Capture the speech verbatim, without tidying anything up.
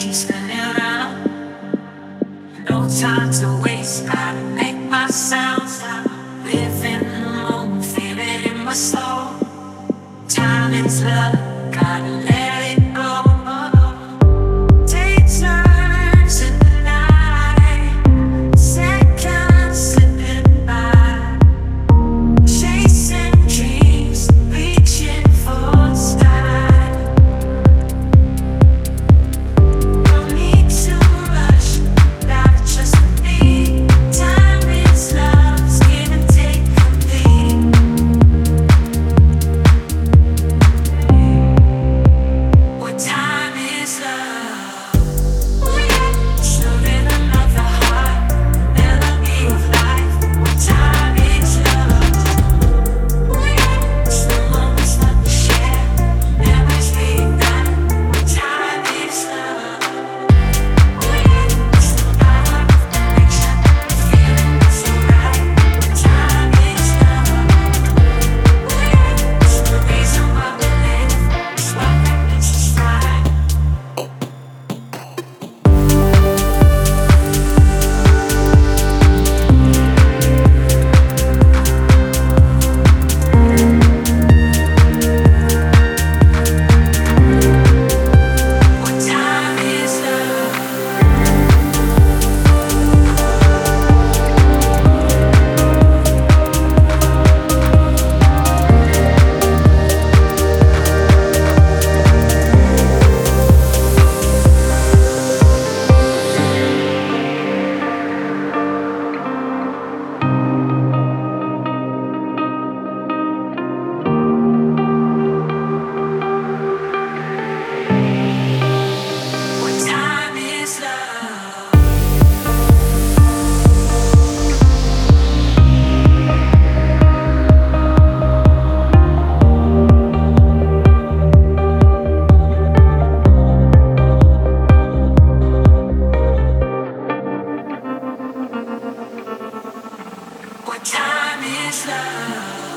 keep spinning round. No time to waste, gotta make my sound stop. Living in the moment, feel it in my soul. Time is love, gotta let it go. Take turns in the night, seconds slipping by. Chasing dreams, reaching for the sky. No need to rush, gotta trust me. Time is love, give and take complete. What time is love? It's the rhythm of the heart, melody of life. What time is love? It's the moments that we share, memories reignite. What time is love? It's the power of connection, feeling so right. What time is love? It's the reason why we live, it's what makes us right. What time is love? What time is love? What time is love?